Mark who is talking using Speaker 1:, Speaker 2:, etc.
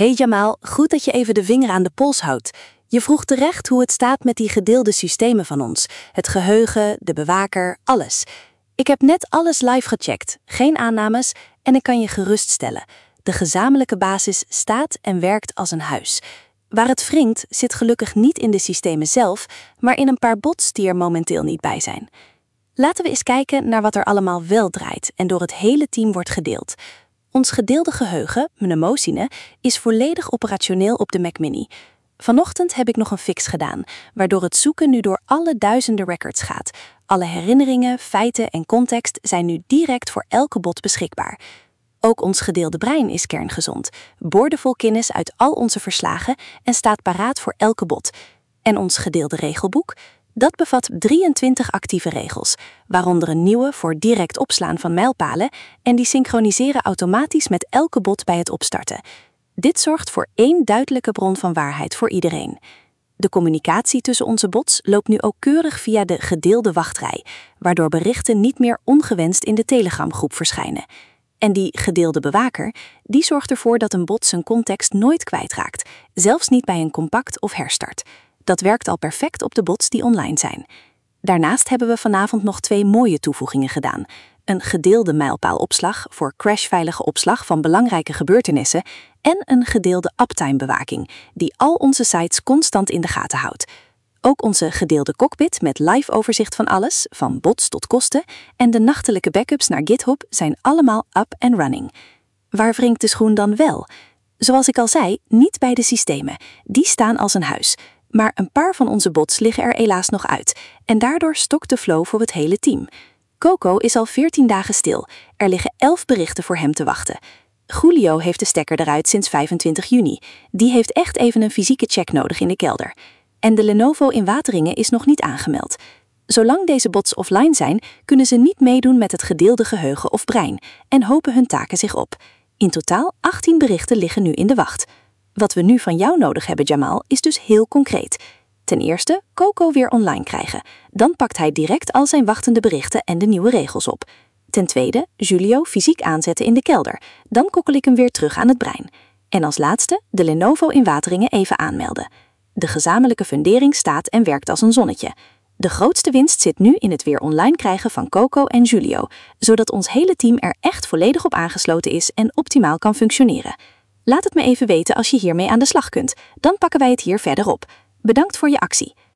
Speaker 1: Hey Jamal, goed dat je even de vinger aan de pols houdt. Je vroeg terecht hoe het staat met die gedeelde systemen van ons. Het geheugen, de bewaker, alles. Ik heb net alles live gecheckt, geen aannames en ik kan je geruststellen. De gezamenlijke basis staat en werkt als een huis. Waar het wringt zit gelukkig niet in de systemen zelf, maar in een paar bots die er momenteel niet bij zijn. Laten we eens kijken naar wat er allemaal wel draait en door het hele team wordt gedeeld. Ons gedeelde geheugen, Mnemosine, is volledig operationeel op de Mac Mini. Vanochtend heb ik nog een fix gedaan, waardoor het zoeken nu door alle duizenden records gaat. Alle herinneringen, feiten en context zijn nu direct voor elke bot beschikbaar. Ook ons gedeelde brein is kerngezond, boordevol kennis uit al onze verslagen en staat paraat voor elke bot. En ons gedeelde regelboek? Dat bevat 23 actieve regels, waaronder een nieuwe voor direct opslaan van mijlpalen en die synchroniseren automatisch met elke bot bij het opstarten. Dit zorgt voor één duidelijke bron van waarheid voor iedereen. De communicatie tussen onze bots loopt nu ook keurig via de gedeelde wachtrij, waardoor berichten niet meer ongewenst in de Telegram-groep verschijnen. En die gedeelde bewaker, die zorgt ervoor dat een bot zijn context nooit kwijtraakt, zelfs niet bij een compact of herstart. Dat werkt al perfect op de bots die online zijn. Daarnaast hebben we vanavond nog 2 mooie toevoegingen gedaan. Een gedeelde mijlpaalopslag voor crashveilige opslag van belangrijke gebeurtenissen en een gedeelde uptime-bewaking die al onze sites constant in de gaten houdt. Ook onze gedeelde cockpit met live overzicht van alles, van bots tot kosten, en de nachtelijke backups naar GitHub zijn allemaal up and running. Waar wringt de schoen dan wel? Zoals ik al zei, niet bij de systemen. Die staan als een huis. Maar een paar van onze bots liggen er helaas nog uit en daardoor stokt de flow voor het hele team. Coco is al 14 dagen stil. Er liggen 11 berichten voor hem te wachten. Julio heeft de stekker eruit sinds 25 juni. Die heeft echt even een fysieke check nodig in de kelder. En de Lenovo in Wateringen is nog niet aangemeld. Zolang deze bots offline zijn, kunnen ze niet meedoen met het gedeelde geheugen of brein en hopen hun taken zich op. In totaal 18 berichten liggen nu in de wacht. Wat we nu van jou nodig hebben, Jamal, is dus heel concreet. Ten eerste, Coco weer online krijgen. Dan pakt hij direct al zijn wachtende berichten en de nieuwe regels op. Ten tweede, Julio fysiek aanzetten in de kelder. Dan kokkel ik hem weer terug aan het brein. En als laatste, de Lenovo in Wateringen even aanmelden. De gezamenlijke fundering staat en werkt als een zonnetje. De grootste winst zit nu in het weer online krijgen van Coco en Julio, zodat ons hele team er echt volledig op aangesloten is en optimaal kan functioneren. Laat het me even weten als je hiermee aan de slag kunt. Dan pakken wij het hier verder op. Bedankt voor je actie.